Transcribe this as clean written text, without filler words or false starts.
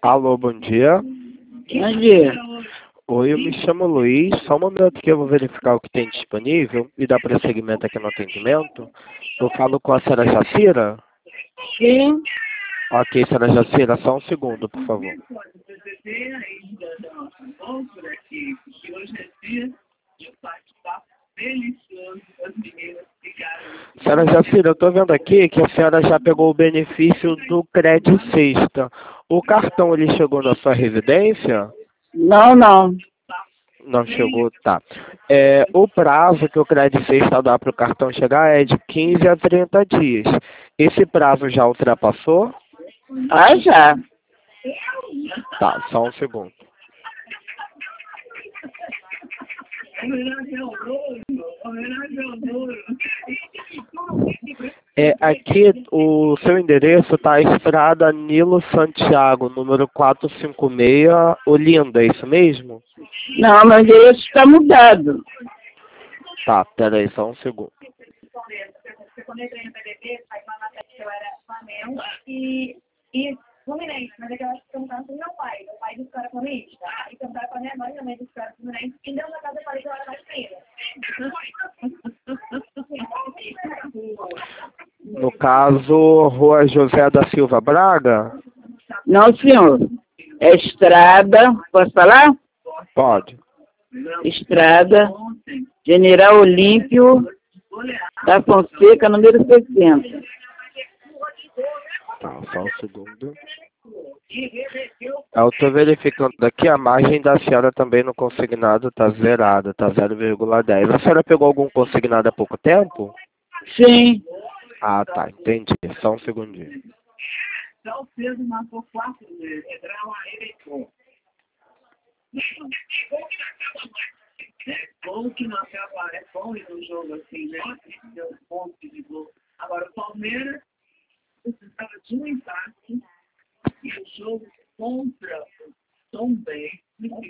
Alô, bom dia. Bom dia. Oi, eu me chamo Luiz. Só um momento que eu vou verificar o que tem disponível e dar prosseguimento aqui no atendimento. Eu falo com a senhora Jacira? Sim. Ok, senhora Jacira, só um segundo, por favor. Senhora Jacira, eu estou vendo aqui que a senhora já pegou o benefício do Crédito Sexta. O cartão, ele chegou na sua residência? Não, não. Não chegou, tá. O prazo que o Crédito Sexta dá para o cartão chegar é de 15 a 30 dias. Esse prazo já ultrapassou? Ah, já. Tá, só um segundo. Aqui o seu endereço está Estrada Nilo Santiago, número 456, Olinda, é isso mesmo? Não, meu endereço está mudado. Tá, peraí, só um segundo. Quando eu entrei no PDB, aí uma matéria que eu era Flamengo e Fluminense, mas é que eu acho que perguntaram pro meu pai disse que eu era flamenguista, e perguntaram pra minha mãe disse que eu era Fluminense, e deu na casa eu falei que eu era vascaína. No caso, Rua José da Silva Braga? Não, senhor. É Estrada, posso falar? Pode. Estrada, General Olímpio da Fonseca, número 60. Tá, só um segundo. Eu estou verificando aqui, a margem da senhora também no consignado está zerada, está 0,10. A senhora pegou algum consignado há pouco tempo? Sim. Ah, tá, entendi. Só um segundinho. Gol que não acaba, é bom ir no jogo assim, né? Deu um ponto de gol. Agora, o Palmeiras precisava de um empate e o jogo contra o Tom Benz